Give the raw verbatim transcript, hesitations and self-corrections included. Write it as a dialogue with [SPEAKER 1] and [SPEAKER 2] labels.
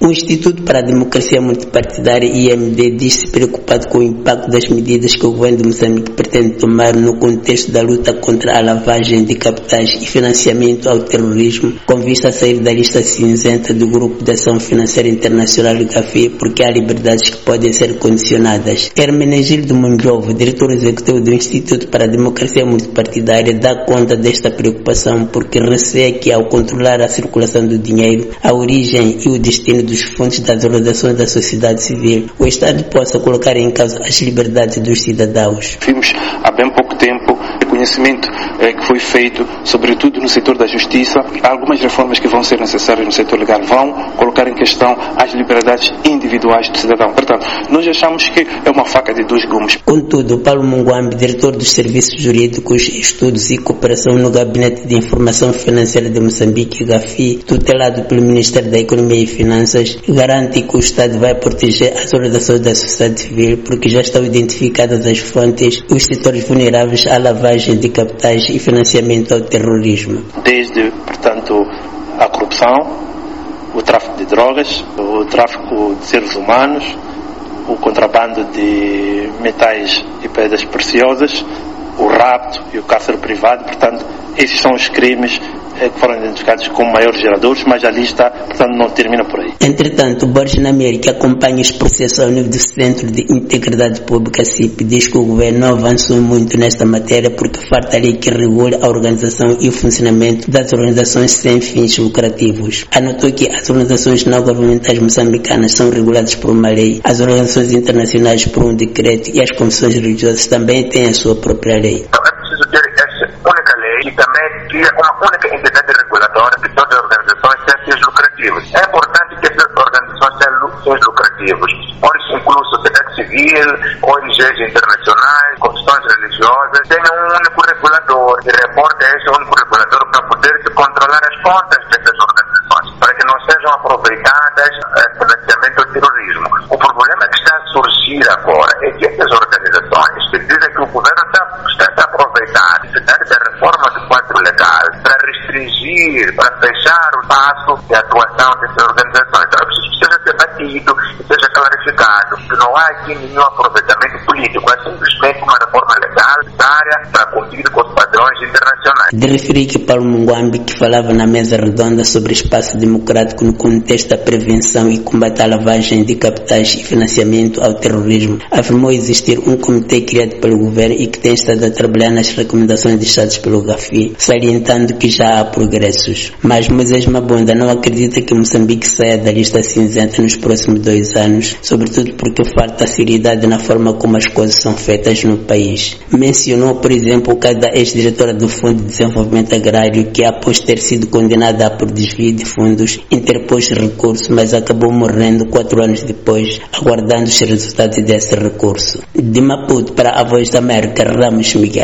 [SPEAKER 1] O Instituto para a Democracia Multipartidária, I M D, diz-se preocupado com o impacto das medidas que o governo de Moçambique pretende tomar no contexto da luta contra a lavagem de capitais e financiamento ao terrorismo, com vista a sair da lista cinzenta do Grupo de Ação Financeira Internacional GAFI, porque há liberdades que podem ser condicionadas. Hermenegildo Monjovo, diretor executivo do Instituto para a Democracia Multipartidária, dá conta desta preocupação porque receia que, ao controlar a circulação do dinheiro, a origem e o destino dos fundos das organizações da sociedade civil, o Estado possa colocar em causa as liberdades dos cidadãos.
[SPEAKER 2] Vimos há bem pouco tempo o conhecimento eh, que foi feito, sobretudo no setor da justiça. Há algumas reformas que vão ser necessárias no setor legal, vão colocar em questão as liberdades individuais do cidadão. Portanto, nós achamos que é uma faca de dois gumes.
[SPEAKER 1] Contudo, Paulo Munguambi, diretor dos Serviços Jurídicos, Estudos e Cooperação no Gabinete de Informação Financeira de Moçambique, GAFI, tutelado pelo Ministério da Economia e Finanças, garante que o Estado vai proteger as organizações da sociedade civil porque já estão identificadas as fontes e os setores vulneráveis à lavagem de capitais e financiamento ao terrorismo.
[SPEAKER 2] Desde, portanto, a corrupção, o tráfico de drogas, o tráfico de seres humanos, o contrabando de metais e pedras preciosas, o rapto e o cárcere privado. Portanto, esses são os crimes que foram identificados como maiores geradores, mas a lista, portanto, não termina por aí.
[SPEAKER 1] Entretanto, Borges Nameri, que acompanha os processos ao nível do Centro de Integridade Pública, C I P, diz que o governo não avançou muito nesta matéria porque falta lei que regule a organização e o funcionamento das organizações sem fins lucrativos. Anotou que as organizações não governamentais moçambicanas são reguladas por uma lei, as organizações internacionais por um decreto e as confissões religiosas também têm a sua própria lei.
[SPEAKER 3] Então é preciso ter essa única lei e também cria uma única entidade reguladora de todas as organizações sem fins lucrativos. É importante que essas organizações sem fins lucrativos, onde se inclui sociedade civil, O N Gs internacionais, confissões religiosas, tenham um único regulador e reporte a esse único regulador para poder se controlar as contas dessas organizações, para que não sejam aproveitadas para financiamento do terrorismo. O problema que está a surgir agora é que essas organizações que dizem que o governo está, está a aproveitar a necessidade da reforma do quadro legal para restringir, para fechar o espaço de atuação dessas organizações. Então, é preciso que seja debatido e seja clarificado que não há aqui nenhum aproveitamento político, é simplesmente uma reforma legal necessária para cumprir com os padrões internacionais.
[SPEAKER 1] De referir que Paulo Munguambi, que falava na mesa redonda sobre espaço democrático no contexto da prevenção e combate à lavagem de capitais e financiamento ao terrorismo, afirmou existir um comitê criado pelo governo e que tem estado a trabalhar nas recomendações deixadas pelo GAFI, salientando que já há progressos. Mas Moisés Mabonda não acredita que Moçambique saia da lista cinzenta nos próximos dois anos, sobretudo porque falta seriedade na forma como as coisas são feitas no país. Mencionou, por exemplo, o caso da ex-diretora do Fundo de Desenvolvimento Agrário, que após ter sido condenada por desvio de fundos, interpôs recurso, mas acabou morrendo quatro anos depois, aguardando os resultados desse recurso. De Maputo para a Voz da América, Ramos Miguel.